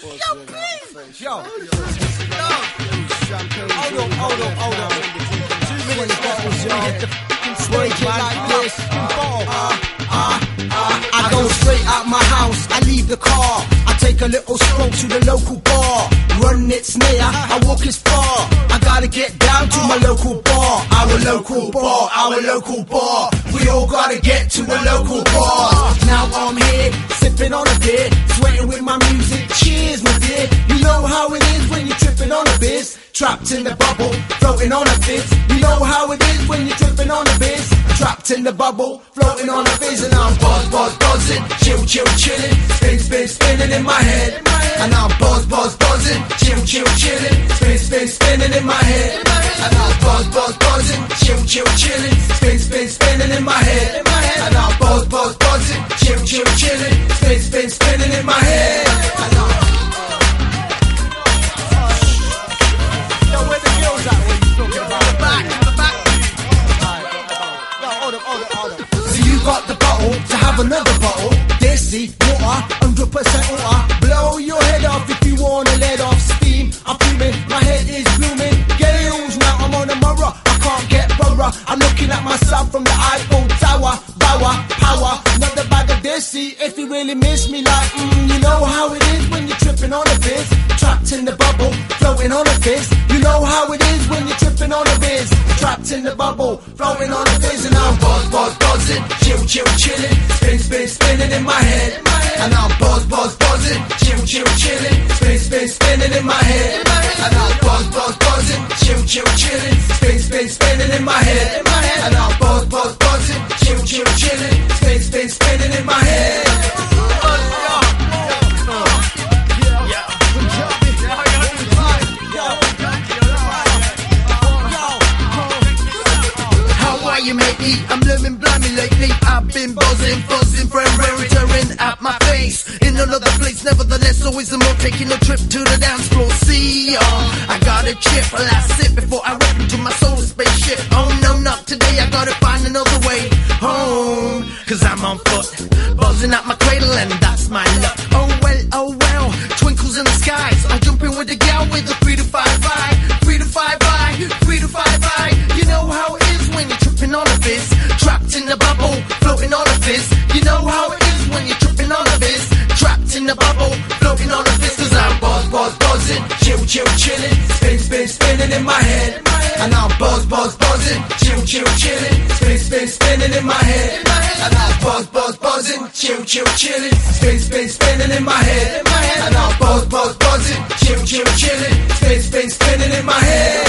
Yo, hold on. 2 minutes bottles, yo. Get the fucking stage like this. I go straight out my house, I leave the car, I take a little stroll to the local bar. Run its near, I walk as far. I gotta get down to my local bar. Our local bar. We all gotta get to the local bar. Now I'm here, sipping on a beer, sweating with my music. Cheers, my dear. You know how it is when you're tripping on a biz. Trapped in the bubble, floating on a fizz. You know how it is when you're tripping on a biz. Trapped in the bubble, floating on a fizz. And I'm buzzing, chillin'. Spinning in my head. And I'm buzzing, chillin'. Spinning in my head. And I'm buzzing, chillin'. Spinning in my head. And I'm buzzing, chillin'. Spinning in my head. And I'm got the bottle to have another bottle. Desi, water, 100% water. Blow your head off if you wanna let off steam. I'm fuming, my head is blooming. Gales now, I'm on a mirror, I can't get borough. I'm looking at myself from the Eiffel Tower. Power, not the bag of Desi. If you really miss me like, you know how it is when you're tripping on a biz. Trapped in the bubble, floating on a fizz. You know how it is when you're tripping on a biz. Trapped in the bubble, floating on a fizz. And I'm buzzing, chillin', spinning in my head. And I'm buzzing, chillin', spinning in my head. And I'm buzzing, chillin', spinning in my head. And I'm buzzing, chillin', spinning in my head. You matey, I'm living blimey lately. I've been buzzing, friend, returning at my face. In another place, nevertheless, always the more taking a trip to the dance floor. See, I got a chip, a last sip before I rip into my solar spaceship. Oh no, not today, I gotta find another way home. Cause I'm on foot, buzzing at my cradle, and that's my luck. Oh well, twinkles in the skies. I jump in with the gal with the 3 to 5 vibe. 3 to 5 vibe, 3 to 5 vibe. You know how it is when you're tripping on a biz. Trapped in the bubble, floating on a fizz. You know how it is when you're tripping on a biz. Trapped in the bubble, floating on a fizz. Cause I'm buzzing, chillin', spinning in my head. And I'm buzzing, chillin', spinning in my head. And I'm buzzing, chillin', spinning in my head. And I'm buzzing, chillin', spinning in my head.